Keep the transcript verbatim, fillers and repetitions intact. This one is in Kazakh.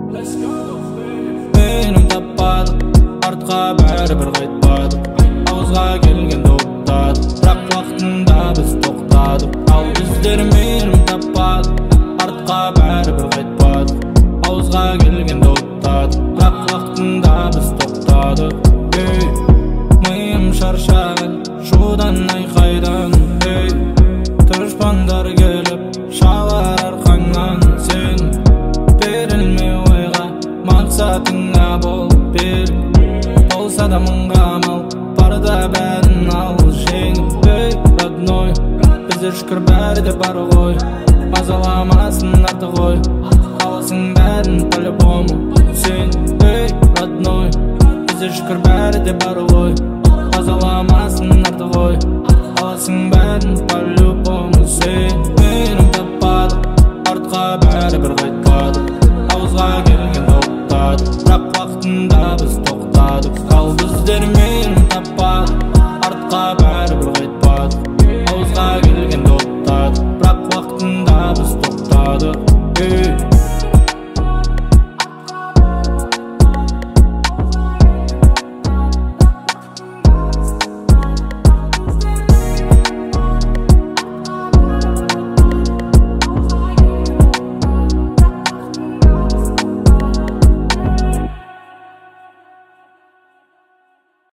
Мейрім таппадық, артқа бәрібір қайтпадық. Ауызға келген тоқтадық, бірақ уақытында біз тоқтадық. Ал біздер мейрім таппадық, артқа бәрібір қайтпадық. Ауызға келген тоқтадық, бірақ уақытында біз тоқтадық. Ей, миым шаршаған, шудан айқайдан. Ей, дұшпандар келіп шалар арқаңнан. Сен берілме ойға, мақсатыңа бол бер. Болса да мыңға амал, барда бәрін ал жеңіп. Ей, родной, біздер шүкір бәрі де бар ғой. Мазаламасын арты ғой, аласың бәрін по-любому. Сен, ей, родной, біздер шүкір бәрі де бар ғой. Мазаламасын арты ғой, аласың бәрін по-любому. Сен мейрім таппадық, артқа бәрібір қайтпадық. Ауызға келген тоқтадық, бірақ уақытында біз тоқтадық. Ал біздер мейрім таппадық, артқа бәрібір қайтпадық. Ауызға келген